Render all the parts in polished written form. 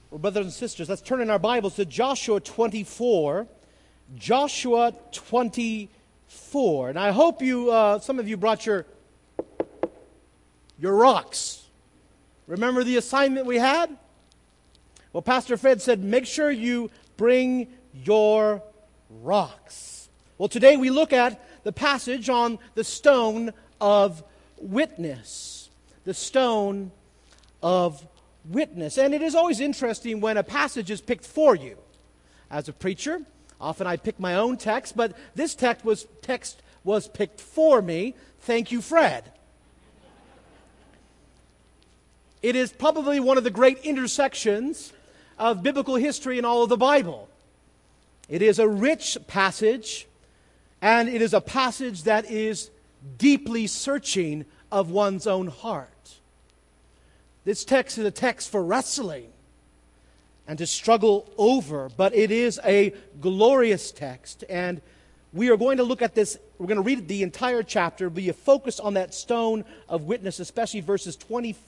Well, brothers and sisters, let's turn in our Bibles to Joshua 24. Joshua 24. And I hope some of you brought your rocks. Remember the assignment we had? Well, Pastor Fred said, make sure you bring your rocks. Well, today we look at the passage on the stone of witness. The stone of witness. And it is always interesting when a passage is picked for you. As a preacher, often I pick my own text, but this text was picked for me. Thank you, Fred. It is probably one of the great intersections of biblical history in all of the Bible. It is a rich passage, and it is a passage that is deeply searching of one's own heart. This text is a text for wrestling and to struggle over, but it is a glorious text. And we are going to look at this. We're going to read the entire chapter, be a focus on that stone of witness, especially verses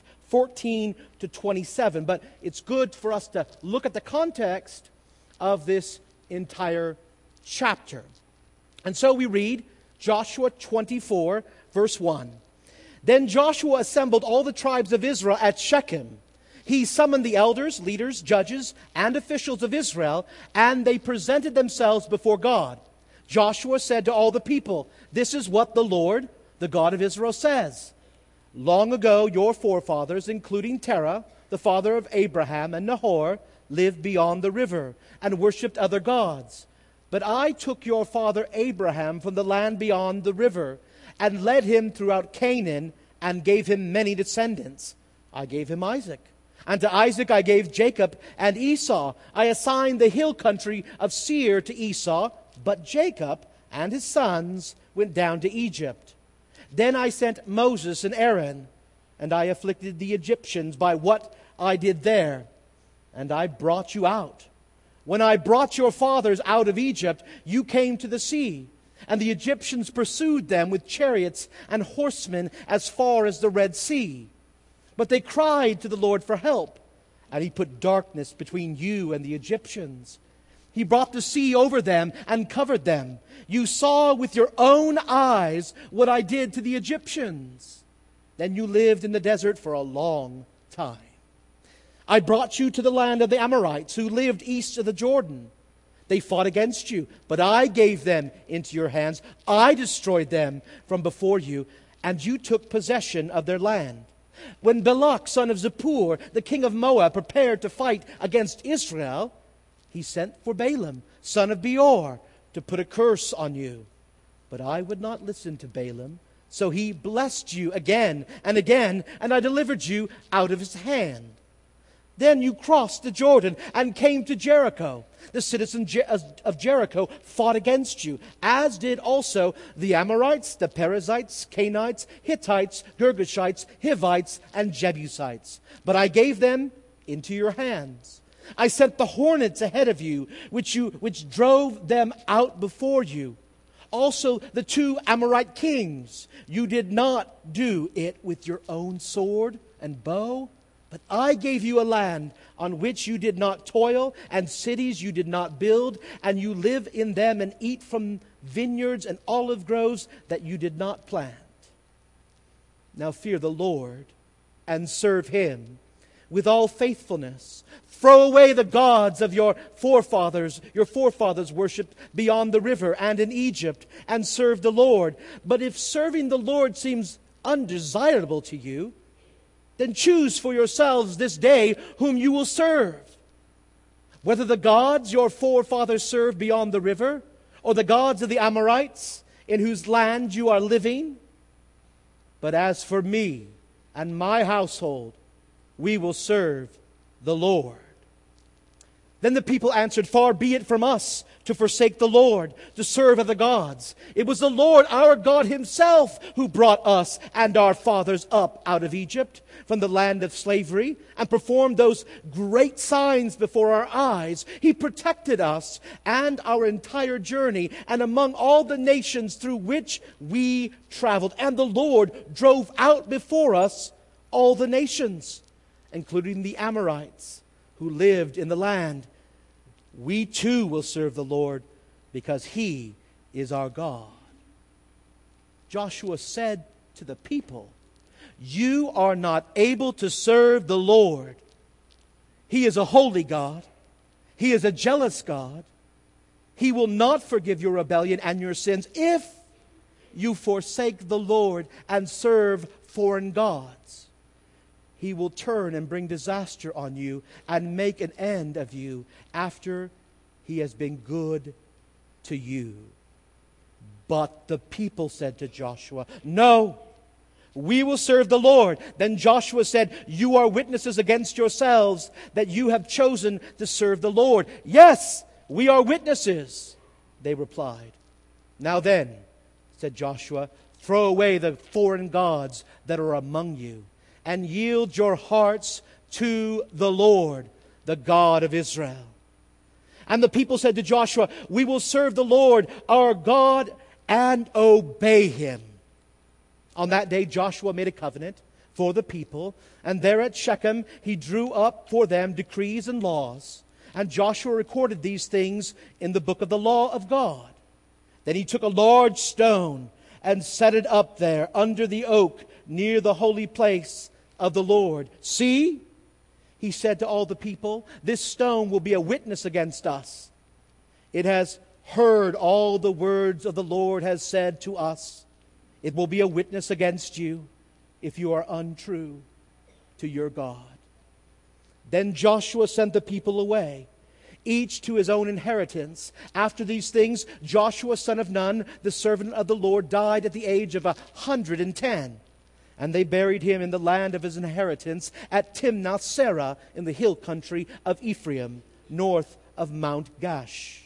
14 to 27. But it's good for us to look at the context of this entire chapter. And so we read Joshua 24, verse 1. Then Joshua assembled all the tribes of Israel at Shechem. He summoned the elders, leaders, judges, and officials of Israel, and they presented themselves before God. Joshua said to all the people, "This is what the Lord, the God of Israel, says. Long ago your forefathers, including Terah, the father of Abraham, and Nahor, lived beyond the river and worshipped other gods. But I took your father Abraham from the land beyond the river and led him throughout Canaan and gave him many descendants. I gave him Isaac. And to Isaac I gave Jacob and Esau. I assigned the hill country of Seir to Esau, but Jacob and his sons went down to Egypt. Then I sent Moses and Aaron, and I afflicted the Egyptians by what I did there. And I brought you out. When I brought your fathers out of Egypt, you came to the sea. And the Egyptians pursued them with chariots and horsemen as far as the Red Sea. But they cried to the Lord for help, and He put darkness between you and the Egyptians. He brought the sea over them and covered them. You saw with your own eyes what I did to the Egyptians. Then you lived in the desert for a long time. I brought you to the land of the Amorites, who lived east of the Jordan. They fought against you, but I gave them into your hands. I destroyed them from before you, and you took possession of their land. When Balak, son of Zippor, the king of Moab, prepared to fight against Israel, he sent for Balaam, son of Beor, to put a curse on you. But I would not listen to Balaam, so he blessed you again, and I delivered you out of his hand. Then you crossed the Jordan and came to Jericho. The citizens of Jericho fought against you, as did also the Amorites, the Perizzites, Canaanites, Hittites, Girgashites, Hivites, and Jebusites. But I gave them into your hands. I sent the hornets ahead of you, which drove them out before you. Also the 2 Amorite kings. You did not do it with your own sword and bow, but I gave you a land on which you did not toil, and cities you did not build, and you live in them and eat from vineyards and olive groves that you did not plant. Now fear the Lord and serve Him with all faithfulness. Throw away the gods of your forefathers worshipped beyond the river and in Egypt, and serve the Lord. But if serving the Lord seems undesirable to you, then choose for yourselves this day whom you will serve, whether the gods your forefathers served beyond the river, or the gods of the Amorites in whose land you are living. But as for me and my household, we will serve the Lord." Then the people answered, "Far be it from us to forsake the Lord, to serve other gods. It was the Lord our God Himself who brought us and our fathers up out of Egypt from the land of slavery and performed those great signs before our eyes. He protected us and our entire journey and among all the nations through which we traveled. And the Lord drove out before us all the nations, including the Amorites, who lived in the land. We too will serve the Lord, because He is our God. Joshua said to the people, you are not able to serve the Lord. He is a holy God. He is a jealous God. He will not forgive your rebellion and your sins if you forsake the Lord and serve foreign gods. He will turn and bring disaster on you and make an end of you after He has been good to you. But the people said to Joshua, no, we will serve the Lord. Then Joshua said, you are witnesses against yourselves that you have chosen to serve the Lord. Yes, we are witnesses, they replied. Now then, said Joshua, throw away the foreign gods that are among you, and yield your hearts to the Lord, the God of Israel. And the people said to Joshua, we will serve the Lord our God and obey Him. On that day Joshua made a covenant for the people, and there at Shechem he drew up for them decrees and laws. And Joshua recorded these things in the book of the law of God. Then he took a large stone and set it up there under the oak near the holy place of the Lord. See, he said to all the people, this stone will be a witness against us. It has heard all the words of the Lord has said to us. It will be a witness against you if you are untrue to your God. Then Joshua sent the people away, each to his own inheritance. After these things, Joshua, son of Nun, the servant of the Lord, died at the age of 110. And they buried him in the land of his inheritance at Timnath Serah in the hill country of Ephraim, north of Mount Gash.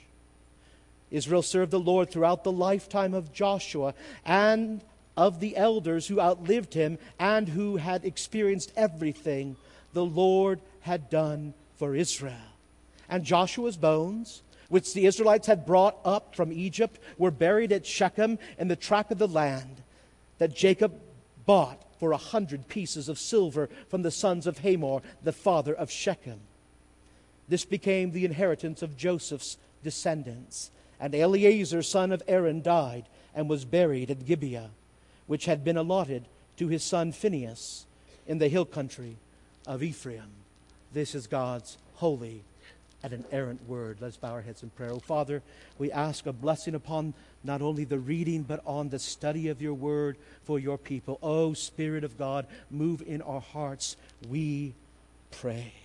Israel served the Lord throughout the lifetime of Joshua and of the elders who outlived him and who had experienced everything the Lord had done for Israel. And Joshua's bones, which the Israelites had brought up from Egypt, were buried at Shechem in the tract of the land that Jacob bought for 100 pieces of silver from the sons of Hamor, the father of Shechem. This became the inheritance of Joseph's descendants. And Eleazar, son of Aaron, died and was buried at Gibeah, which had been allotted to his son Phinehas in the hill country of Ephraim. This is God's holy and inerrant word. Let's bow our heads in prayer. Oh, Father, we ask a blessing upon not only the reading, but on the study of your word for your people. Oh, Spirit of God, move in our hearts, we pray.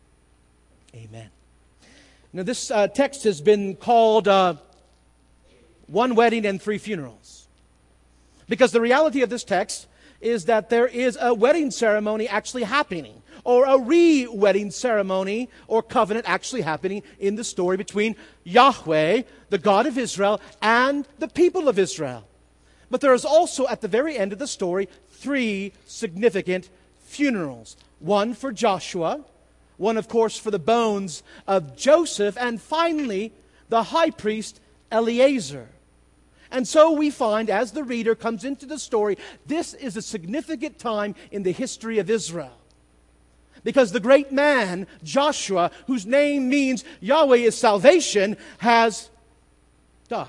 Amen. Now, this text has been called One Wedding and Three Funerals. Because the reality of this text is that there is a wedding ceremony actually happening, or a re-wedding ceremony or covenant actually happening in the story between Yahweh, the God of Israel, and the people of Israel. But there is also, at the very end of the story, three significant funerals. One for Joshua, one, of course, for the bones of Joseph, and finally, the high priest Eleazar. And so we find, as the reader comes into the story, this is a significant time in the history of Israel. Because the great man, Joshua, whose name means Yahweh is salvation, has died.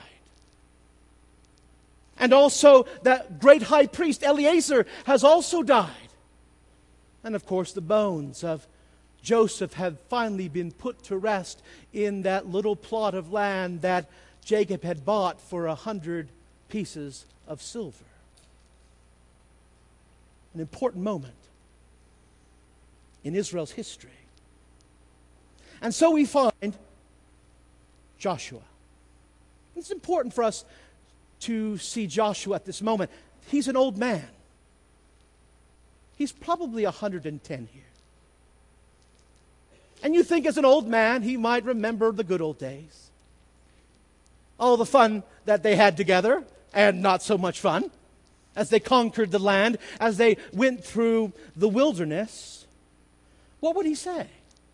And also, the great high priest Eleazar has also died. And of course, the bones of Joseph have finally been put to rest in that little plot of land that Jacob had bought for 100 pieces of silver. An important moment in Israel's history. And so we find Joshua. It's important for us to see Joshua at this moment. He's an old man. He's probably 110 here. And you think as an old man, he might remember the good old days. All the fun that they had together, and not so much fun, as they conquered the land, as they went through the wilderness. What would he say?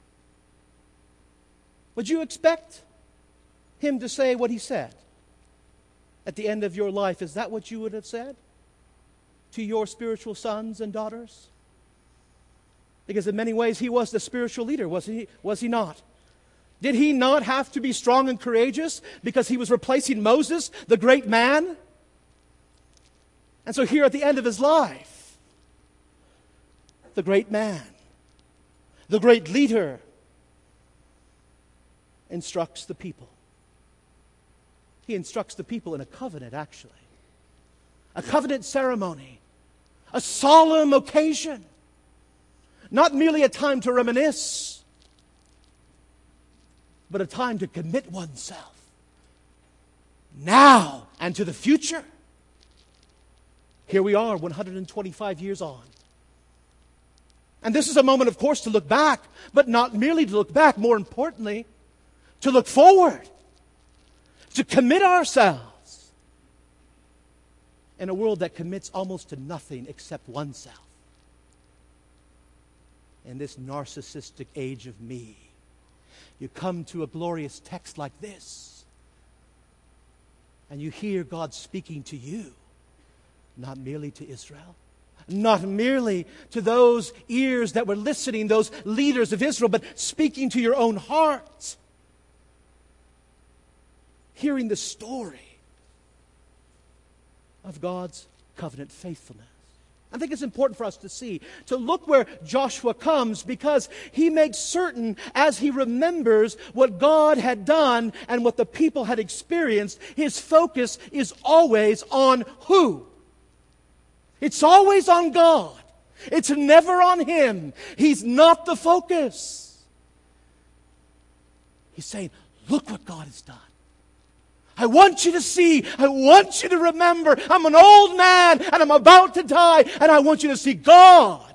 Would you expect him to say what he said? At the end of your life, is that what you would have said to your spiritual sons and daughters? Because in many ways he was the spiritual leader, was he not? Did he not have to be strong and courageous because he was replacing Moses, the great man? And so here at the end of his life, the great man, the great leader, instructs the people. He instructs the people in a covenant, actually. A covenant ceremony. A solemn occasion. Not merely a time to reminisce, but a time to commit oneself now and to the future. Here we are, 125 years on. And this is a moment, of course, to look back, but not merely to look back, more importantly, to look forward, to commit ourselves in a world that commits almost to nothing except oneself. In this narcissistic age of me, you come to a glorious text like this, and you hear God speaking to you, not merely to Israel, not merely to those ears that were listening, those leaders of Israel, but speaking to your own heart. Hearing the story of God's covenant faithfulness. I think it's important for us to see, to look where Joshua comes, because he makes certain, as he remembers what God had done and what the people had experienced, his focus is always on who? It's always on God. It's never on him. He's not the focus. He's saying, look what God has done. I want you to see, I want you to remember, I'm an old man and I'm about to die, and I want you to see God.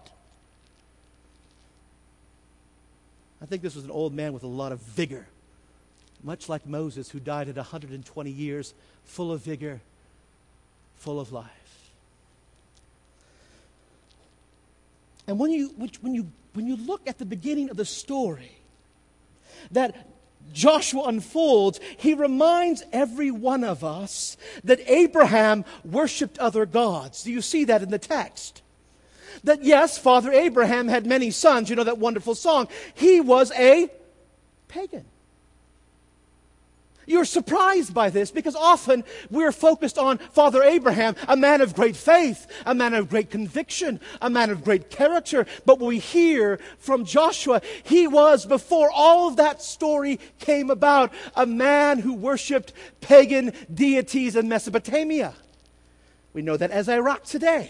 I think this was an old man with a lot of vigor, much like Moses, who died at 120 years, full of vigor, full of life. And when you look at the beginning of the story that Joshua unfolds, he reminds every one of us that Abraham worshipped other gods. Do you see that in the text? That yes, Father Abraham had many sons. You know that wonderful song. He was a pagan. You're surprised by this because often we're focused on Father Abraham, a man of great faith, a man of great conviction, a man of great character. But we hear from Joshua, he was, before all of that story came about, a man who worshipped pagan deities in Mesopotamia. We know that as Iraq today.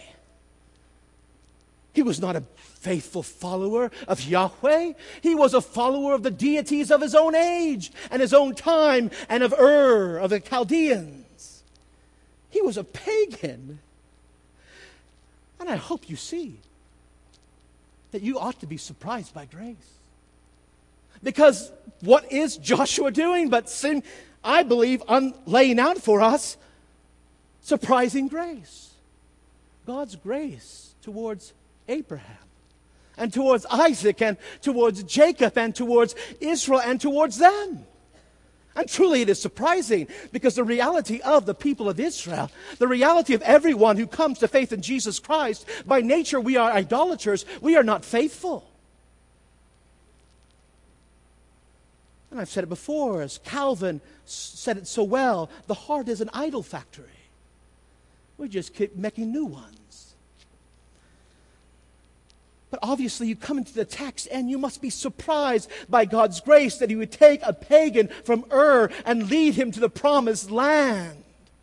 He was not a faithful follower of Yahweh. He was a follower of the deities of his own age and his own time and of of the Chaldeans. He was a pagan. And I hope you see that you ought to be surprised by grace. Because what is Joshua doing but I believe, laying out for us surprising grace. God's grace towards Abraham, and towards Isaac, and towards Jacob, and towards Israel, and towards them. And truly it is surprising, because the reality of the people of Israel, the reality of everyone who comes to faith in Jesus Christ, by nature we are idolaters. We are not faithful. And I've said it before, as Calvin said it so well, the heart is an idol factory. We just keep making new ones. But obviously you come into the text and you must be surprised by God's grace that he would take a pagan from Ur and lead him to the promised land.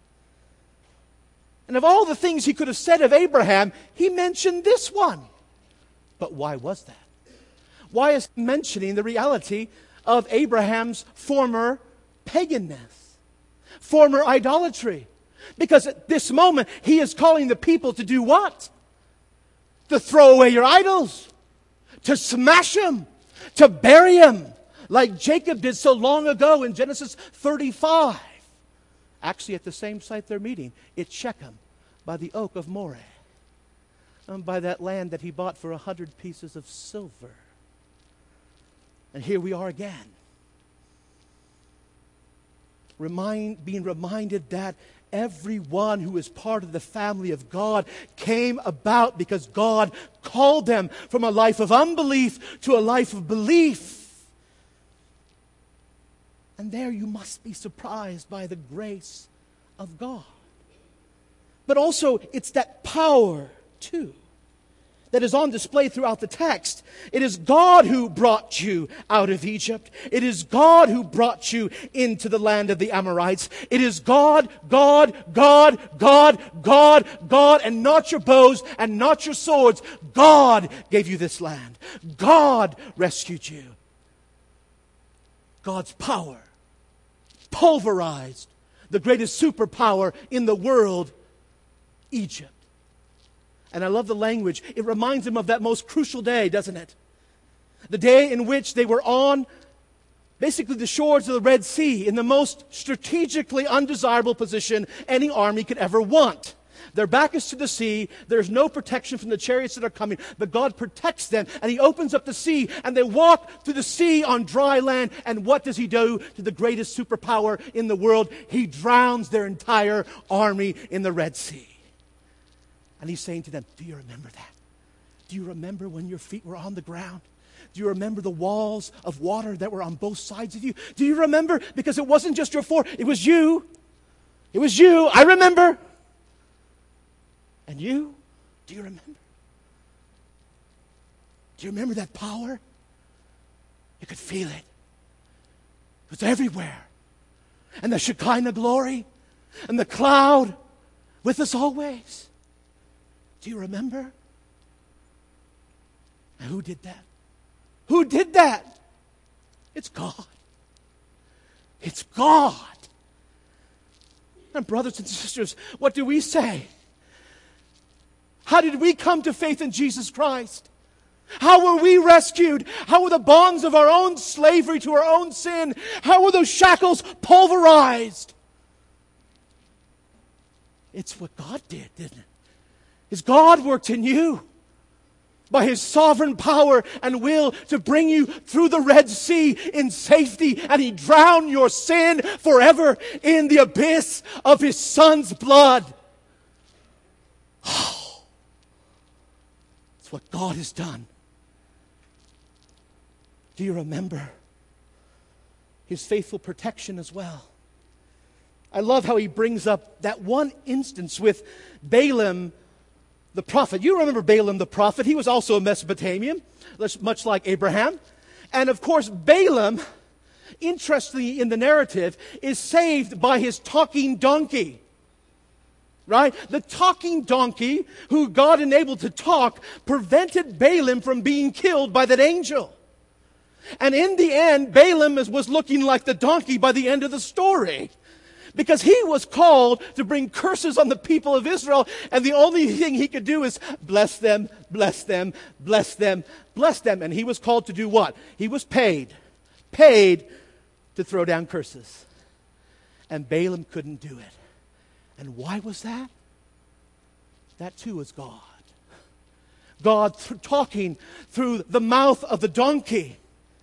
And of all the things he could have said of Abraham, he mentioned this one. But why was that? Why is he mentioning the reality of Abraham's former paganness, former idolatry? Because at this moment he is calling the people to do what? To throw away your idols, to smash them, to bury them, like Jacob did so long ago in Genesis 35. Actually, at the same site they're meeting, it's Shechem, by the oak of Moreh, and by that land that he bought for 100 pieces of silver. And here we are again, being reminded that everyone who is part of the family of God came about because God called them from a life of unbelief to a life of belief. And there you must be surprised by the grace of God. But also, it's that power, too, that is on display throughout the text. It is God who brought you out of Egypt. It is God who brought you into the land of the Amorites. It is God, God, God, God, God, God, and not your bows and not your swords. God gave you this land. God rescued you. God's power pulverized the greatest superpower in the world, Egypt. And I love the language. It reminds him of that most crucial day, doesn't it? The day in which they were on basically the shores of the Red Sea in the most strategically undesirable position any army could ever want. Their back is to the sea. There's no protection from the chariots that are coming. But God protects them, and He opens up the sea, and they walk through the sea on dry land. And what does He do to the greatest superpower in the world? He drowns their entire army in the Red Sea. And He's saying to them, do you remember that? Do you remember when your feet were on the ground? Do you remember the walls of water that were on both sides of you? Do you remember? Because it wasn't just your four, it was you. It was you. I remember. And you? Do you remember? Do you remember that power? You could feel it. It was everywhere. And the Shekinah glory and the cloud with us always. Do you remember? And who did that? Who did that? It's God. It's God. And brothers and sisters, what do we say? How did we come to faith in Jesus Christ? How were we rescued? How were the bonds of our own slavery to our own sin? How were those shackles pulverized? It's what God did, didn't it? Is God worked in you by His sovereign power and will to bring you through the Red Sea in safety, and He drowned your sin forever in the abyss of His Son's blood. Oh, it's what God has done. Do you remember His faithful protection as well? I love how He brings up that one instance with Balaam the prophet. You remember Balaam the prophet. He was also a Mesopotamian, much like Abraham. And of course, Balaam, interestingly in the narrative, is saved by his talking donkey. Right? The talking donkey, who God enabled to talk, prevented Balaam from being killed by that angel. And in the end, Balaam was looking like the donkey by the end of the story. Because he was called to bring curses on the people of Israel, and the only thing he could do is bless them, bless them, bless them, bless them. And he was called to do what? He was paid to throw down curses. And Balaam couldn't do it. And why was that? That too is God. God talking through the mouth of the donkey.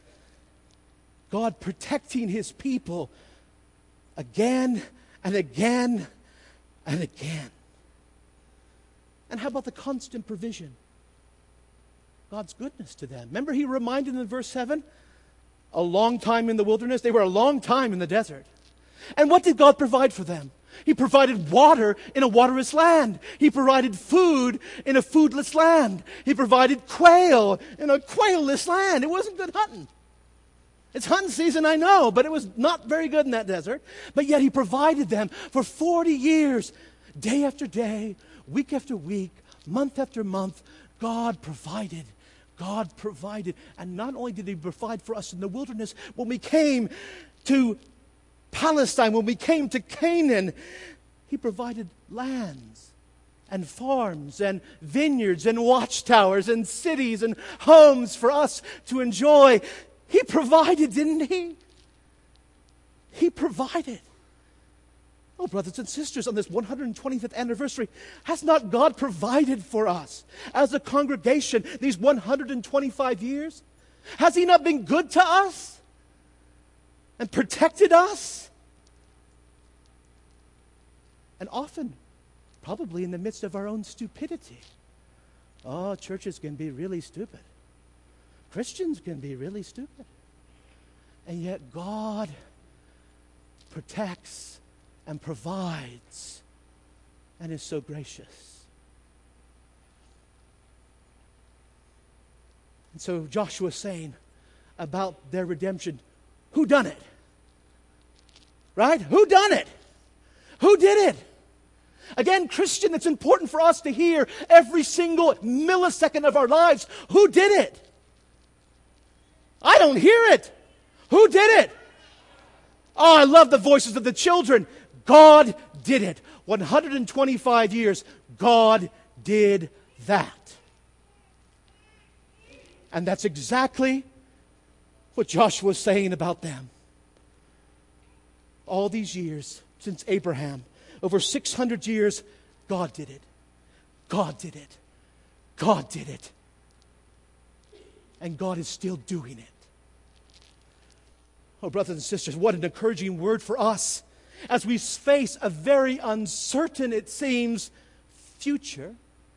God protecting His people again and again and again. And how about the constant provision? God's goodness to them. Remember, He reminded them in verse 7, a long time in the wilderness. They were a long time in the desert. And what did God provide for them? He provided water in a waterless land. He provided food in a foodless land. He provided quail in a quailless land. It wasn't good hunting. It's hunting season, I know, but it was not very good in that desert. But yet He provided them for 40 years, day after day, week after week, month after month. God provided. God provided. And not only did He provide for us in the wilderness, when we came to Palestine, when we came to Canaan, He provided lands and farms and vineyards and watchtowers and cities and homes for us to enjoy. He provided, didn't He? He provided. Oh, brothers and sisters, on this 125th anniversary, has not God provided for us as a congregation these 125 years? Has He not been good to us and protected us? And often, probably in the midst of our own stupidity. Oh, churches can be really stupid. Christians can be really stupid. And yet God protects and provides and is so gracious. And so Joshua's saying about their redemption, who done it? Right? Who done it? Who did it? Again, Christian, it's important for us to hear every single millisecond of our lives. Who did it? I don't hear it. Who did it? Oh, I love the voices of the children. God did it. 125 years, God did that. And that's exactly what Joshua was saying about them. All these years since Abraham, over 600 years, God did it. God did it. God did it. And God is still doing it. Oh, brothers and sisters, what an encouraging word for us as we face a very uncertain, it seems, future.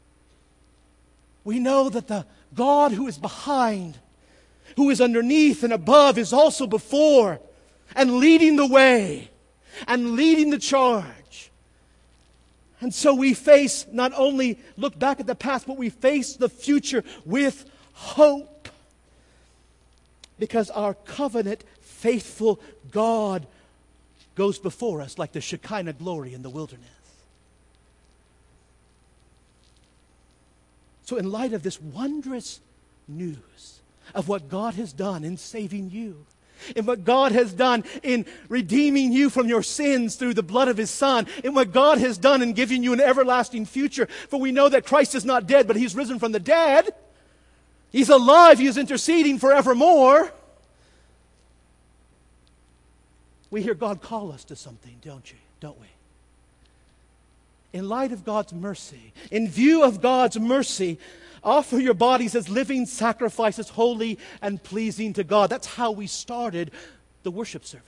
We know that the God who is behind, who is underneath and above, is also before and leading the way and leading the charge. And so we face, not only look back at the past, but we face the future with hope. Because our covenant faithful God goes before us like the Shekinah glory in the wilderness. So in light of this wondrous news of what God has done in saving you, in what God has done in redeeming you from your sins through the blood of His Son, in what God has done in giving you an everlasting future, for we know that Christ is not dead, but He's risen from the dead. He's alive. He is interceding forevermore. We hear God call us to something, don't we? In light of God's mercy, in view of God's mercy, offer your bodies as living sacrifices, holy and pleasing to God. That's how we started the worship service.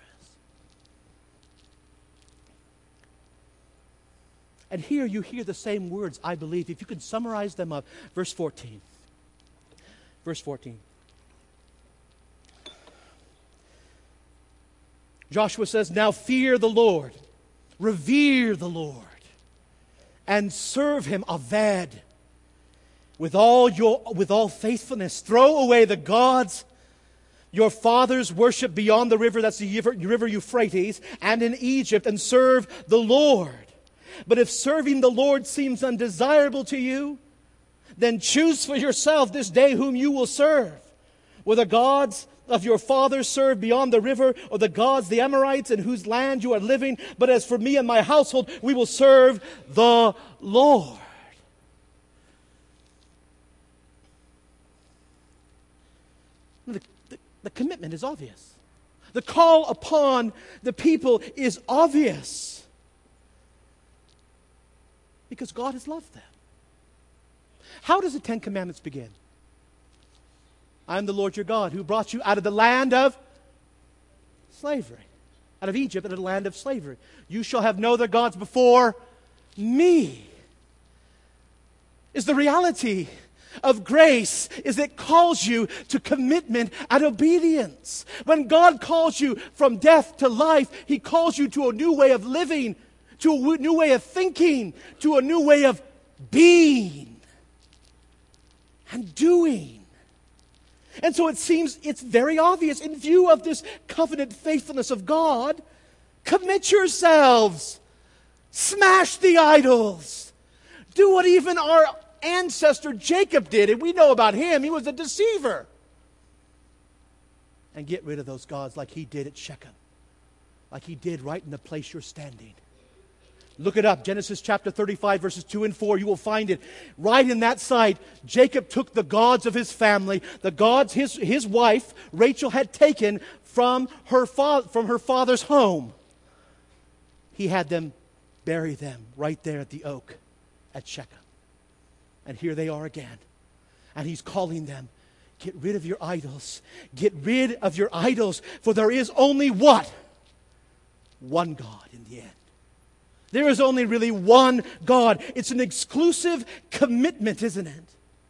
And here you hear the same words, I believe. If you could summarize them up. Verse 14. Verse 14. Joshua says, now fear the Lord, revere the Lord, and serve Him, aved, with all faithfulness. Throw away the gods your fathers worship beyond the river, that's the river Euphrates, and in Egypt, and serve the Lord. But if serving the Lord seems undesirable to you, then choose for yourself this day whom you will serve, whether gods of your fathers served beyond the river, or the gods, the Amorites, in whose land you are living. But as for me and my household, we will serve the Lord. The commitment is obvious. The call upon the people is obvious. Because God has loved them. How does the Ten Commandments begin? I am the Lord your God who brought you out of the land of slavery. Out of Egypt, out of the land of slavery. You shall have no other gods before me. Is the reality of grace is it calls you to commitment and obedience. When God calls you from death to life, He calls you to a new way of living, to a new way of thinking, to a new way of being and doing. And so it seems it's very obvious in view of this covenant faithfulness of God, commit yourselves. Smash the idols. Do what even our ancestor Jacob did. And we know about him. He was a deceiver. And get rid of those gods like he did at Shechem. Like he did right in the place you're standing. Look it up, Genesis chapter 35, verses 2 and 4. You will find it. Right in that site, Jacob took the gods of his family, the gods his wife, Rachel, had taken from her father's home. He had them bury them right there at the oak at Shechem. And here they are again. And he's calling them, get rid of your idols. Get rid of your idols, for there is only what? One God in the end. There is only really one God. It's an exclusive commitment, isn't it?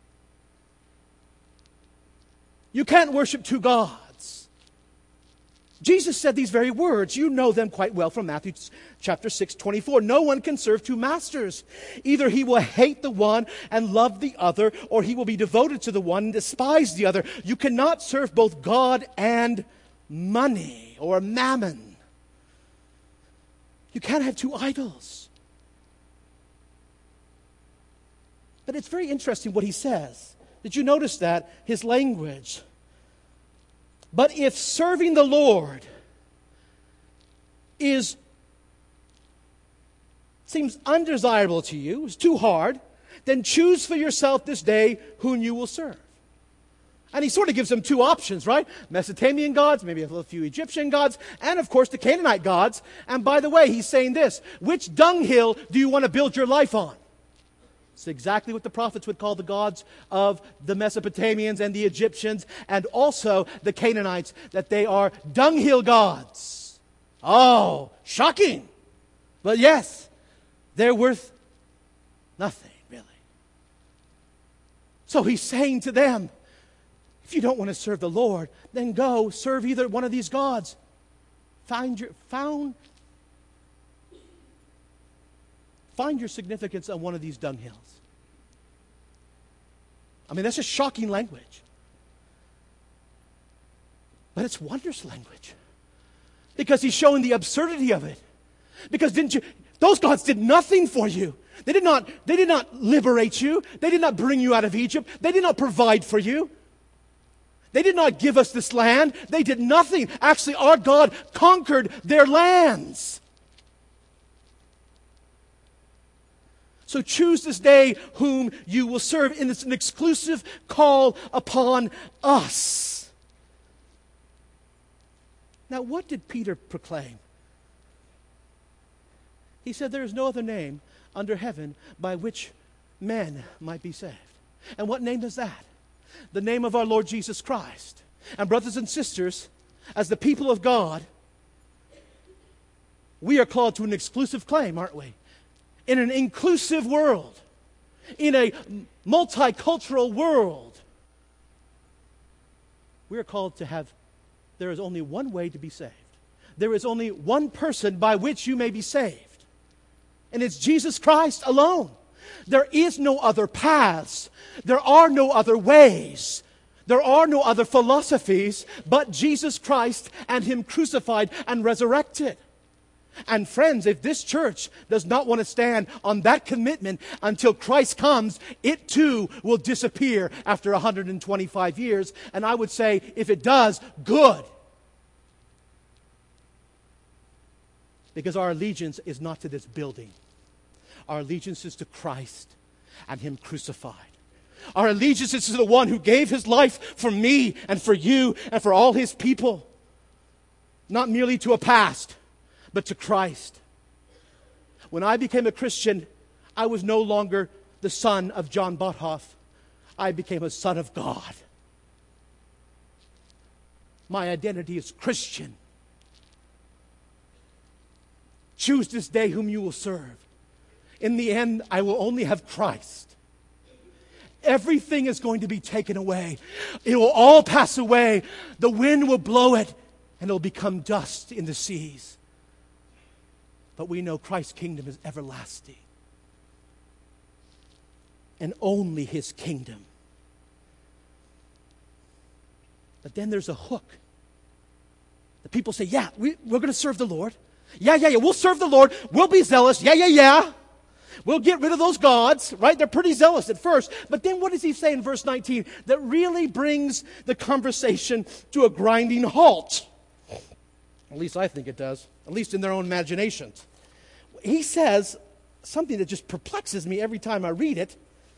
You can't worship two gods. Jesus said these very words. You know them quite well from Matthew chapter 6:24. No one can serve two masters. Either he will hate the one and love the other, or he will be devoted to the one and despise the other. You cannot serve both God and money or mammon. You can't have two idols. But it's very interesting what he says. Did you notice that? His language. But if serving the Lord seems undesirable to you, is too hard, then choose for yourself this day whom you will serve. And he sort of gives them two options, right? Mesopotamian gods, maybe a few Egyptian gods, and of course the Canaanite gods. And by the way, he's saying this: which dunghill do you want to build your life on? It's exactly what the prophets would call the gods of the Mesopotamians and the Egyptians and also the Canaanites, that they are dunghill gods. Oh, shocking. But yes, they're worth nothing, really. So he's saying to them, if you don't want to serve the Lord, then go serve either one of these gods. Find your significance on one of these dunghills. I mean, that's just shocking language. But it's wondrous language. Because he's showing the absurdity of it. Because those gods did nothing for you. They did not liberate you. They did not bring you out of Egypt. They did not provide for you. They did not give us this land. They did nothing. Actually, our God conquered their lands. So choose this day whom you will serve. And it's an exclusive call upon us. Now, what did Peter proclaim? He said, there is no other name under heaven by which men might be saved. And what name is that? The name of our Lord Jesus Christ. And brothers and sisters, as the people of God, we are called to an exclusive claim, aren't we? In an inclusive world, in a multicultural world, we are called to have, there is only one way to be saved. There is only one person by which you may be saved. And it's Jesus Christ alone. There is no other paths. There are no other ways. There are no other philosophies but Jesus Christ and Him crucified and resurrected. And friends, if this church does not want to stand on that commitment until Christ comes, it too will disappear after 125 years. And I would say, if it does, good. Because our allegiance is not to this building. Our allegiance is to Christ and Him crucified. Our allegiance is to the one who gave His life for me and for you and for all His people. Not merely to a past, but to Christ. When I became a Christian, I was no longer the son of John Bothoff. I became a son of God. My identity is Christian. Choose this day whom you will serve. In the end, I will only have Christ. Everything is going to be taken away. It will all pass away. The wind will blow it, and it will become dust in the seas. But we know Christ's kingdom is everlasting. And only His kingdom. But then there's a hook. The people say, yeah, we're going to serve the Lord. Yeah, we'll serve the Lord. We'll be zealous. Yeah. We'll get rid of those gods, right? They're pretty zealous at first. But then what does he say in verse 19 that really brings the conversation to a grinding halt? At least I think it does. At least in their own imaginations. He says something that just perplexes me every time I read it.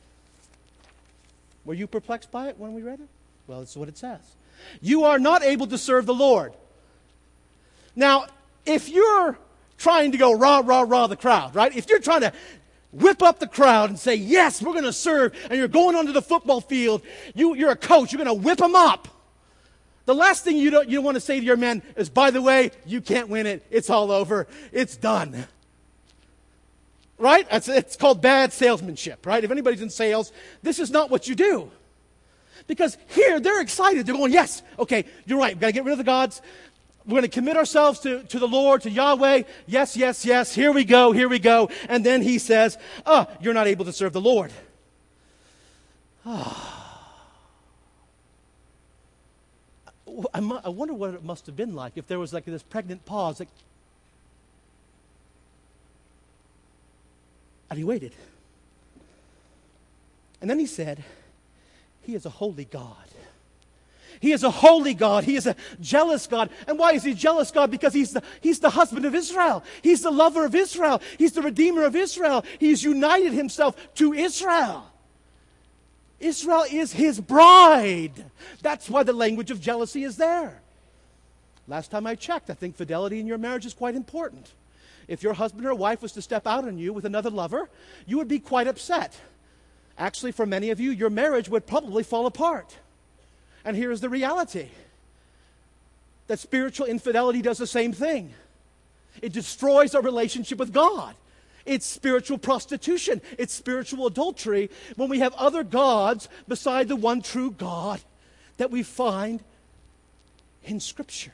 Were you perplexed by it when we read it? Well, this is what it says. You are not able to serve the Lord. Now, if you're trying to go rah, the crowd, right? If you're trying to whip up the crowd and say, yes, we're going to serve, and you're going onto the football field, you're a coach, you're going to whip them up. The last thing you want to say to your men is, by the way, you can't win it. It's all over. It's done. Right? It's called bad salesmanship, right? If anybody's in sales, this is not what you do. Because here, they're excited. They're going, yes, okay, you're right. We've got to get rid of the gods. We're going to commit ourselves to the Lord, to Yahweh. Yes, yes, yes. Here we go, here we go. And then he says, you're not able to serve the Lord. I wonder what it must have been like if there was like this pregnant pause. Like, and he waited. And then he said, He is a holy God. He is a holy God. He is a jealous God. And why is he jealous God? Because he's the husband of Israel. He's the lover of Israel. He's the redeemer of Israel. He's united himself to Israel. Israel is his bride. That's why the language of jealousy is there. Last time I checked, I think fidelity in your marriage is quite important. If your husband or wife was to step out on you with another lover, you would be quite upset. Actually, for many of you, your marriage would probably fall apart. And here is the reality. That spiritual infidelity does the same thing. It destroys our relationship with God. It's spiritual prostitution. It's spiritual adultery when we have other gods beside the one true God that we find in Scripture.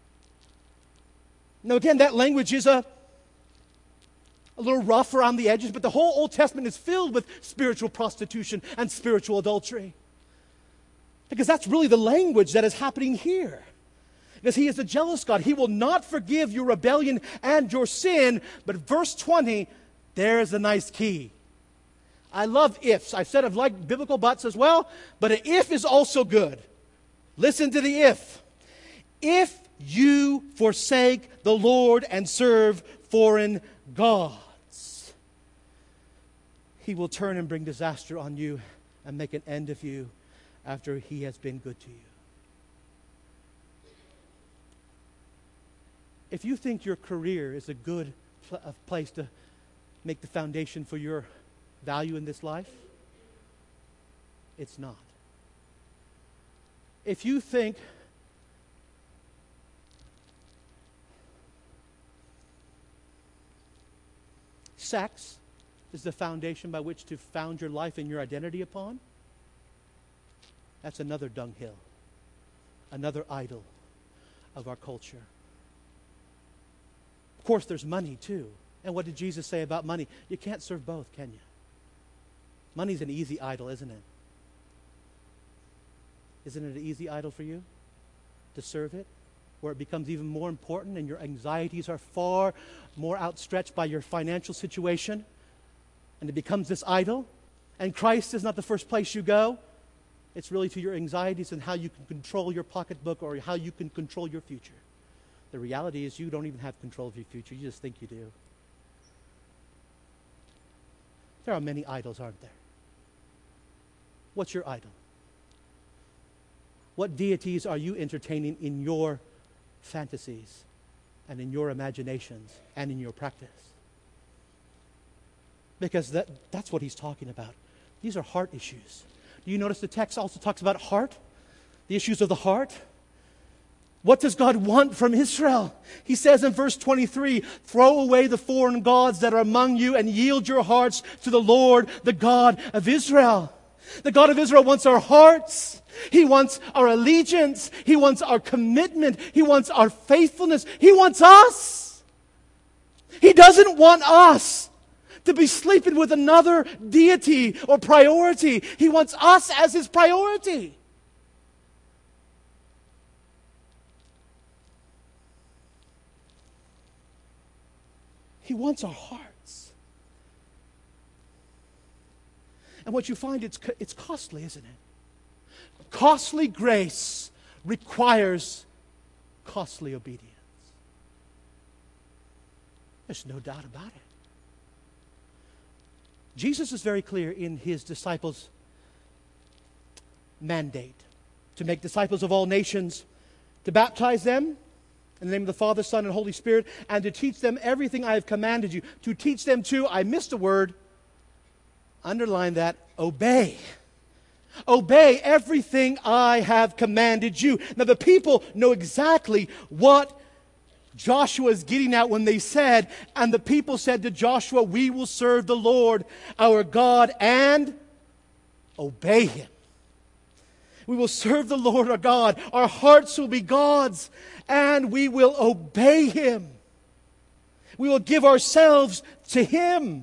Now again, that language is a little rough around the edges, but the whole Old Testament is filled with spiritual prostitution and spiritual adultery. Because that's really the language that is happening here. Because he is a jealous God. He will not forgive your rebellion and your sin. But verse 20, there's a nice key. I love ifs. I said I've liked biblical buts as well, but an if is also good. Listen to the if. If you forsake the Lord and serve foreign gods, he will turn and bring disaster on you and make an end of you after he has been good to you. If you think your career is a good place to make the foundation for your value in this life, it's not. If you think sex is the foundation by which to found your life and your identity upon, that's another dunghill, another idol of our culture. Of course, there's money too. And what did Jesus say about money? You can't serve both, can you? Money's an easy idol, isn't it? Isn't it an easy idol for you to serve it? Where it becomes even more important and your anxieties are far more outstretched by your financial situation, and it becomes this idol, and Christ is not the first place you go. It's really to your anxieties and how you can control your pocketbook or how you can control your future. The reality is you don't even have control of your future. You just think you do. There are many idols, aren't there? What's your idol? What deities are you entertaining in your fantasies and in your imaginations and in your practice? Because that's what he's talking about. These are heart issues. Do you notice the text also talks about heart? The issues of the heart? What does God want from Israel? He says in verse 23, throw away the foreign gods that are among you and yield your hearts to the Lord, the God of Israel. The God of Israel wants our hearts. He wants our allegiance. He wants our commitment. He wants our faithfulness. He wants us. He doesn't want us to be sleeping with another deity or priority. He wants us as his priority. He wants our hearts. And what you find, it's costly, isn't it? Costly grace requires costly obedience. There's no doubt about it. Jesus is very clear in his disciples' mandate to make disciples of all nations, to baptize them in the name of the Father, Son, and Holy Spirit, and to teach them everything I have commanded you. To teach them to, I missed a word, underline that, obey. Obey everything I have commanded you. Now the people know exactly what Joshua is getting at when they said, and the people said to Joshua, we will serve the Lord our God and obey Him. We will serve the Lord our God. Our hearts will be God's, and we will obey Him. We will give ourselves to Him.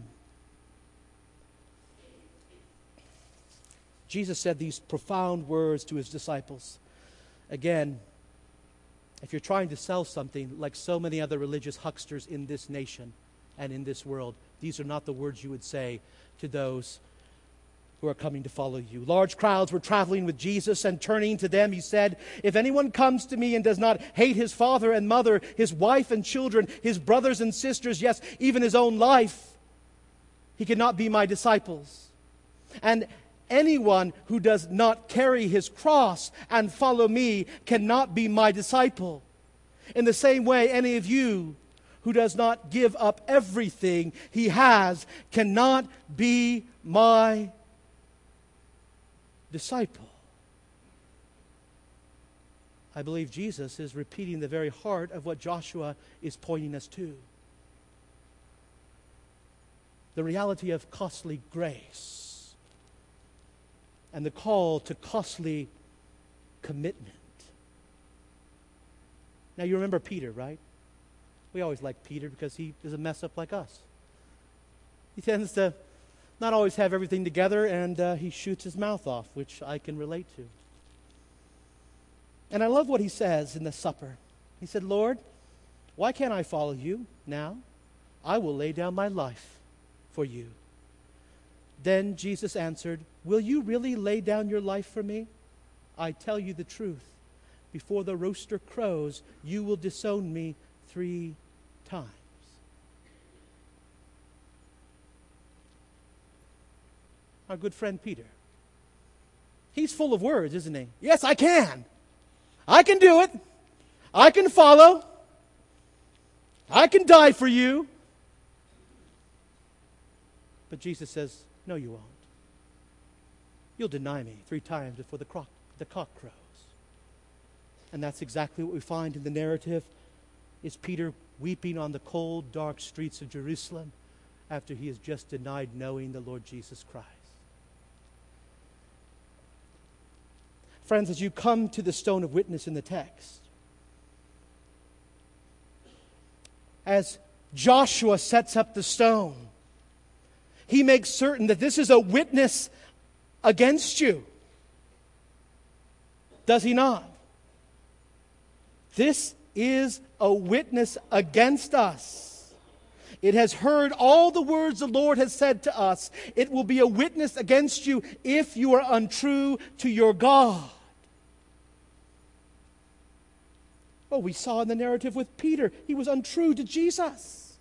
Jesus said these profound words to His disciples. Again, if you're trying to sell something like so many other religious hucksters in this nation and in this world, these are not the words you would say to those who are coming to follow you. Large crowds were traveling with Jesus, and turning to them, He said, if anyone comes to me and does not hate his father and mother, his wife and children, his brothers and sisters, yes, even his own life, he cannot be my disciples. And anyone who does not carry his cross and follow me cannot be my disciple. In the same way, any of you who does not give up everything he has cannot be my disciple. I believe Jesus is repeating the very heart of what Joshua is pointing us to. The reality of costly grace and the call to costly commitment. Now you remember Peter, right? We always like Peter because he is a mess up like us. He tends to not always have everything together, and he shoots his mouth off, which I can relate to. And I love what he says in the supper. He said, Lord, why can't I follow you now? I will lay down my life for you. Then Jesus answered, will you really lay down your life for me? I tell you the truth. Before the rooster crows, you will disown me 3 times. Our good friend Peter. He's full of words, isn't he? Yes, I can. I can do it. I can follow. I can die for you. But Jesus says, no, you won't. You'll deny me 3 times before the cock crows. And that's exactly what we find in the narrative. Is Peter weeping on the cold, dark streets of Jerusalem after he has just denied knowing the Lord Jesus Christ. Friends, as you come to the stone of witness in the text, as Joshua sets up the stone, he makes certain that this is a witness against you. Does he not? This is a witness against us. It has heard all the words the Lord has said to us. It will be a witness against you if you are untrue to your God. Oh, we saw in the narrative with Peter, he was untrue to Jesus.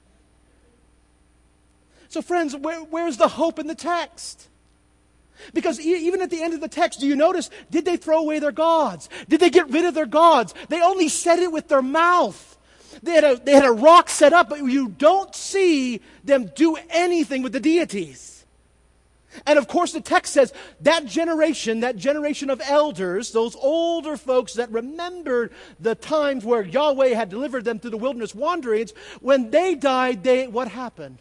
So friends, where's the hope in the text? Because even at the end of the text, do you notice, did they throw away their gods? Did they get rid of their gods? They only said it with their mouth. They had a rock set up, but you don't see them do anything with the deities. And of course the text says that generation of elders, those older folks that remembered the times where Yahweh had delivered them through the wilderness wanderings, when they died, what happened?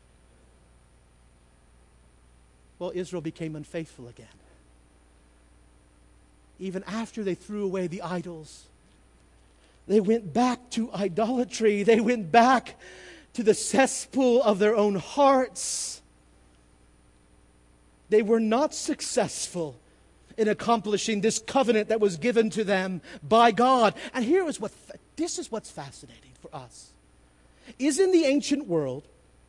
Well, Israel became unfaithful again. Even after they threw away the idols, they went back to idolatry. They went back to the cesspool of their own hearts. They were not successful in accomplishing this covenant that was given to them by God. And this is what's fascinating for us. Is in the ancient world,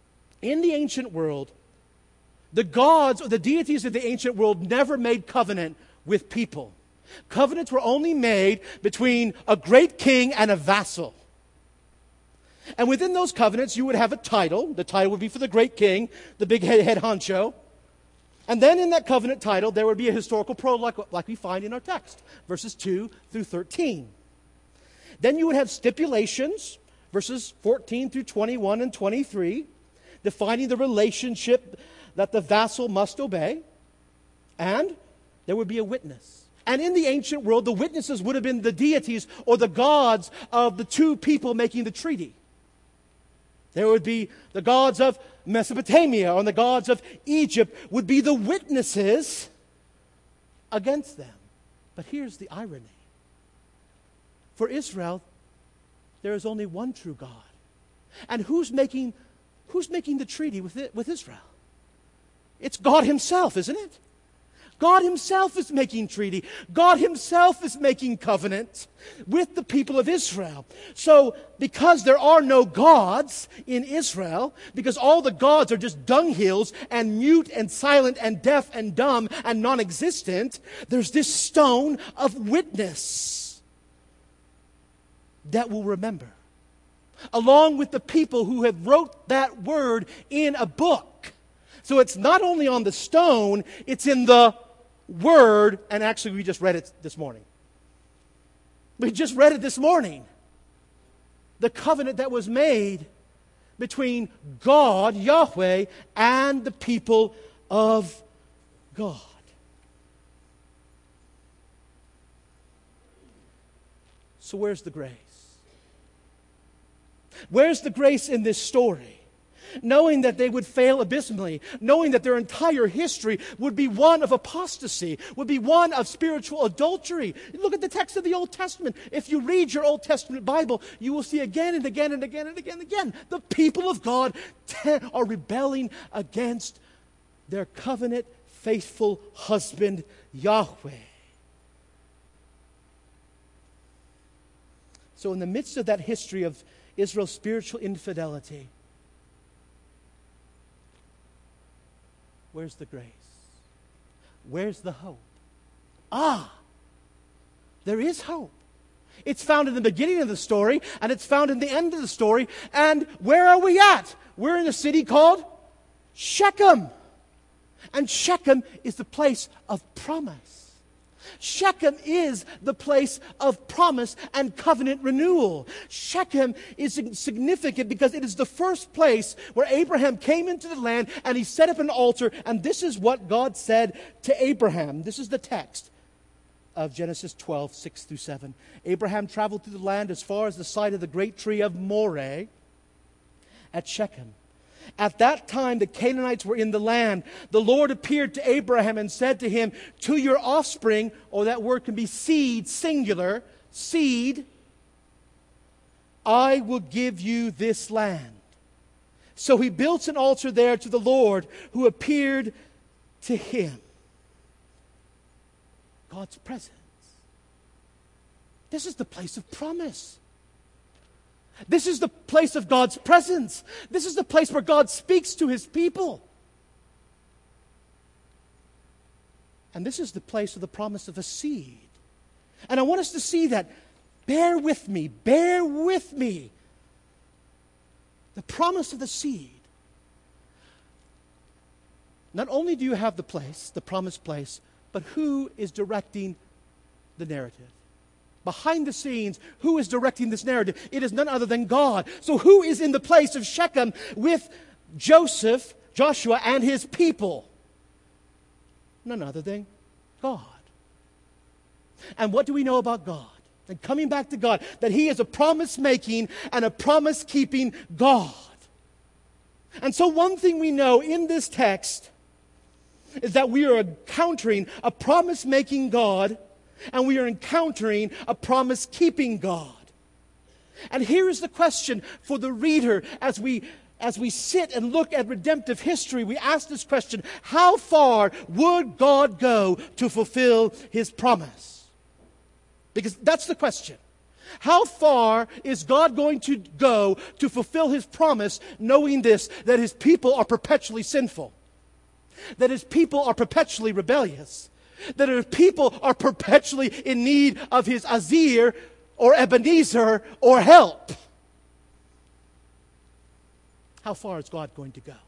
the gods or the deities of the ancient world never made covenant with people. Covenants were only made between a great king and a vassal. And within those covenants, you would have a title. The title would be for the great king, the big head honcho. And then in that covenant title, there would be a historical prologue like we find in our text, verses 2 through 13. Then you would have stipulations, verses 14 through 21 and 23, defining the relationship that the vassal must obey. And there would be a witness. And in the ancient world, the witnesses would have been the deities or the gods of the two people making the treaty. There would be the gods of Mesopotamia and the gods of Egypt would be the witnesses against them. But here's the irony. For Israel, there is only one true God. And who's making the treaty with Israel? It's God himself, isn't it? God himself is making treaty. God himself is making covenant with the people of Israel. So, because there are no gods in Israel, because all the gods are just dunghills and mute and silent and deaf and dumb and non-existent, there's this stone of witness that will remember. Along with the people who have wrote that word in a book. So it's not only on the stone, it's in the word, and actually we just read it this morning. We just read it this morning. The covenant that was made between God, Yahweh, and the people of God. So where's the grace? Where's the grace in this story? Knowing that they would fail abysmally, knowing that their entire history would be one of apostasy, would be one of spiritual adultery. Look at the text of the Old Testament. If you read your Old Testament Bible, you will see again and again and again and again and again, the people of God are rebelling against their covenant faithful husband, Yahweh. So in the midst of that history of Israel's spiritual infidelity, where's the grace? Where's the hope? There is hope. It's found in the beginning of the story, and it's found in the end of the story. And where are we at? We're in a city called Shechem. And Shechem is the place of promise. Shechem is the place of promise and covenant renewal. Shechem is significant because it is the first place where Abraham came into the land and he set up an altar. And this is what God said to Abraham. This is the text of Genesis 12, 6 through 7. Abraham traveled through the land as far as the site of the great tree of Moreh at Shechem. At that time, the Canaanites were in the land. The Lord appeared to Abraham and said to him, to your offspring, or that word can be seed, singular, seed, I will give you this land. So he built an altar there to the Lord who appeared to him. God's presence. This is the place of promise. This is the place of God's presence. This is the place where God speaks to his people. And this is the place of the promise of a seed. And I want us to see that. Bear with me. Bear with me. The promise of the seed. Not only do you have the place, the promised place, but who is directing the narrative? Behind the scenes, who is directing this narrative? It is none other than God. So who is in the place of Shechem with Joshua, and his people? None other than God. And what do we know about God? And coming back to God, that he is a promise-making and a promise-keeping God. And so one thing we know in this text is that we are encountering a promise-making God, and we are encountering a promise-keeping God. And here is the question for the reader as we sit and look at redemptive history. We ask this question: how far would God go to fulfill his promise? Because that's the question. How far is God going to go to fulfill his promise, knowing this, that his people are perpetually sinful, that his people are perpetually rebellious, that his people are perpetually in need of his Azir or Ebenezer or help? How far is God going to go?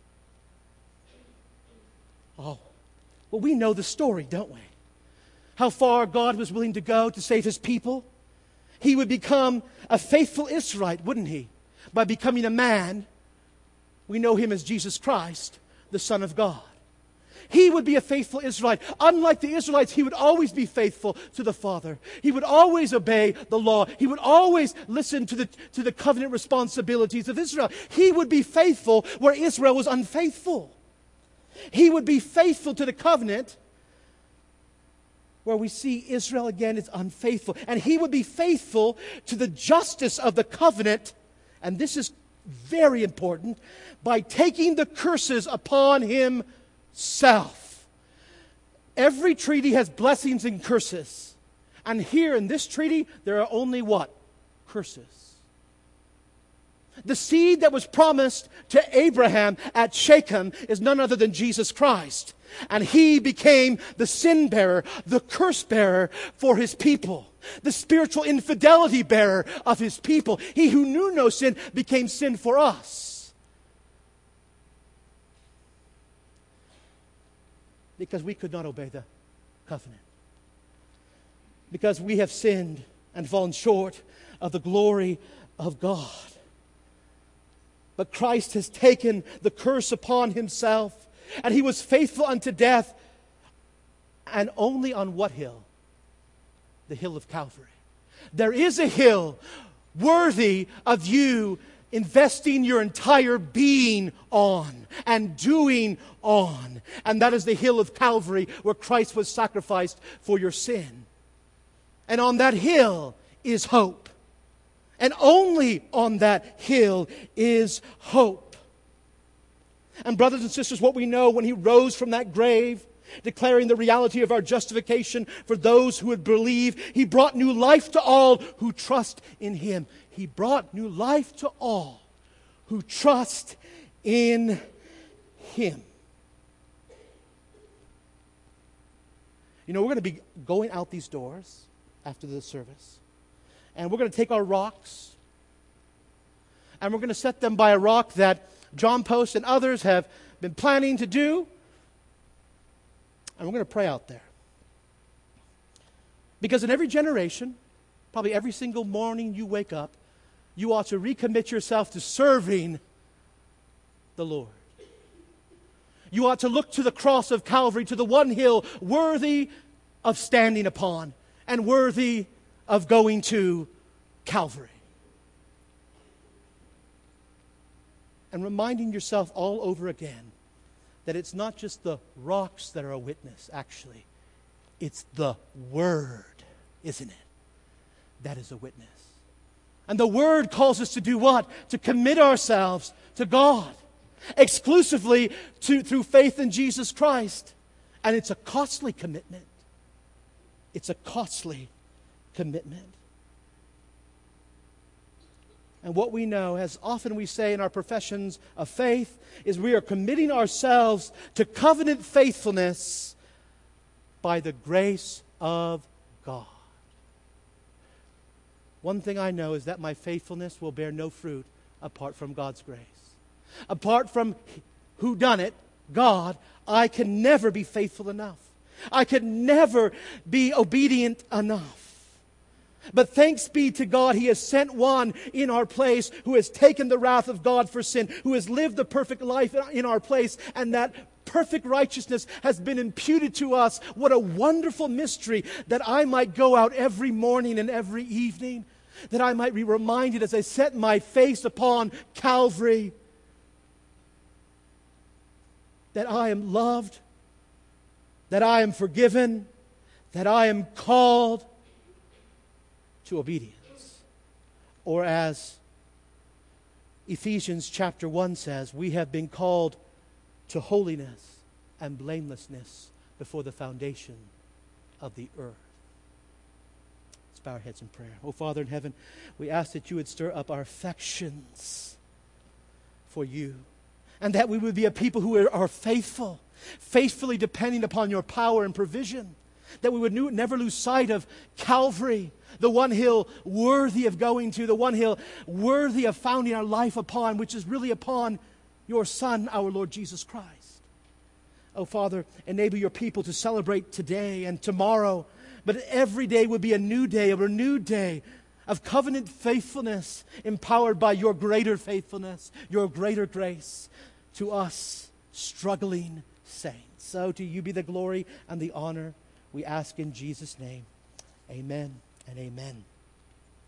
Oh, well, we know the story, don't we? How far God was willing to go to save his people. He would become a faithful Israelite, wouldn't he? By becoming a man. We know him as Jesus Christ, the Son of God. he would be a faithful Israelite. Unlike the Israelites, he would always be faithful to the Father. He would always obey the law. He would always listen to the covenant responsibilities of Israel. He would be faithful where Israel was unfaithful. He would be faithful to the covenant where we see Israel again is unfaithful. And he would be faithful to the justice of the covenant, and this is very important, by taking the curses upon himself. Every treaty has blessings and curses. And here in this treaty, there are only what? Curses. The seed that was promised to Abraham at Shechem is none other than Jesus Christ. And he became the sin bearer, the curse bearer for his people, the spiritual infidelity bearer of his people. He who knew no sin became sin for us. Because we could not obey the covenant. Because we have sinned and fallen short of the glory of God. But Christ has taken the curse upon himself. And he was faithful unto death. And only on what hill? The hill of Calvary. There is a hill worthy of you investing your entire being on and doing on. And that is the hill of Calvary, where Christ was sacrificed for your sin. And on that hill is hope. And only on that hill is hope. And brothers and sisters, what we know when he rose from that grave, declaring the reality of our justification for those who would believe, he brought new life to all who trust in him. He brought new life to all who trust in him. You know, we're going to be going out these doors after the service. And we're going to take our rocks, and we're going to set them by a rock that John Post and others have been planning to do. And we're going to pray out there. Because in every generation, probably every single morning you wake up, you ought to recommit yourself to serving the Lord. You ought to look to the cross of Calvary, to the one hill worthy of standing upon and worthy of going to Calvary. And reminding yourself all over again that it's not just the rocks that are a witness, actually. It's the Word, isn't it? That is a witness. And the Word calls us to do what? To commit ourselves to God. Exclusively through faith in Jesus Christ. And it's a costly commitment. It's a costly commitment. And what we know, as often we say in our professions of faith, is we are committing ourselves to covenant faithfulness by the grace of God. One thing I know is that my faithfulness will bear no fruit apart from God's grace. Apart from who done it, God, I can never be faithful enough. I can never be obedient enough. But thanks be to God, He has sent one in our place who has taken the wrath of God for sin, who has lived the perfect life in our place, and that perfect righteousness has been imputed to us. What a wonderful mystery, that I might go out every morning and every evening, that I might be reminded as I set my face upon Calvary, that I am loved, that I am forgiven, that I am called to obedience. Or as Ephesians chapter 1 says, we have been called to holiness and blamelessness before the foundation of the earth. Let's bow our heads in prayer. Oh, Father in heaven, we ask that you would stir up our affections for you, and that we would be a people who are faithful, faithfully depending upon your power and provision, that we would never lose sight of Calvary, the one hill worthy of going to, the one hill worthy of founding our life upon, which is really upon your Son, our Lord Jesus Christ. Oh, Father, enable your people to celebrate today and tomorrow, but every day would be a new day, a renewed day of covenant faithfulness, empowered by your greater faithfulness, your greater grace to us struggling saints. So to you be the glory and the honor, we ask in Jesus' name. Amen and amen.